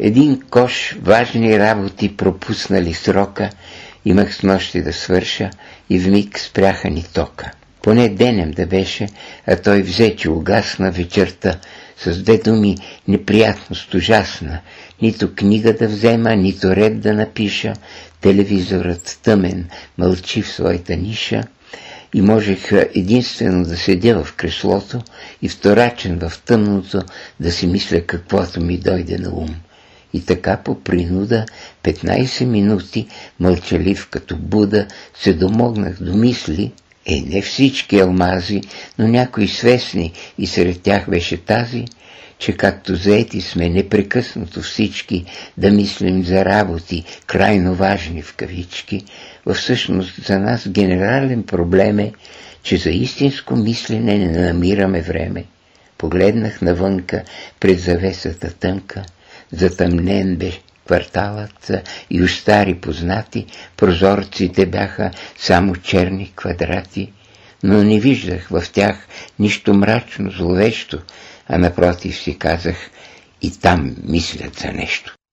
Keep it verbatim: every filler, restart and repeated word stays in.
Един кош важни работи пропуснали срока, имах с нощи да свърша и вмиг спряха ни тока. Поне денем да беше, а той взе, че угасна вечерта, с две думи неприятност ужасна, нито книга да взема, нито ред да напиша, телевизорът тъмен мълчи в своята ниша и можех единствено да седя в креслото и вторачен в тъмното да си мисля каквото ми дойде на ум. И така по принуда петнайсет минути, мълчалив като Буда, се домогнах до мисли, е не всички алмази, но някои свестни, и сред тях беше тази, че както заети сме непрекъснато всички да мислим за работи, крайно важни в кавички, всъщност за нас генерален проблем е, че за истинско мислене не намираме време. Погледнах навънка пред завесата тънка, затъмнен бе кварталът и уж стари познати, прозорците бяха само черни квадрати, но не виждах в тях нищо мрачно, зловещо, а напротив си казах, и там мислят за нещо.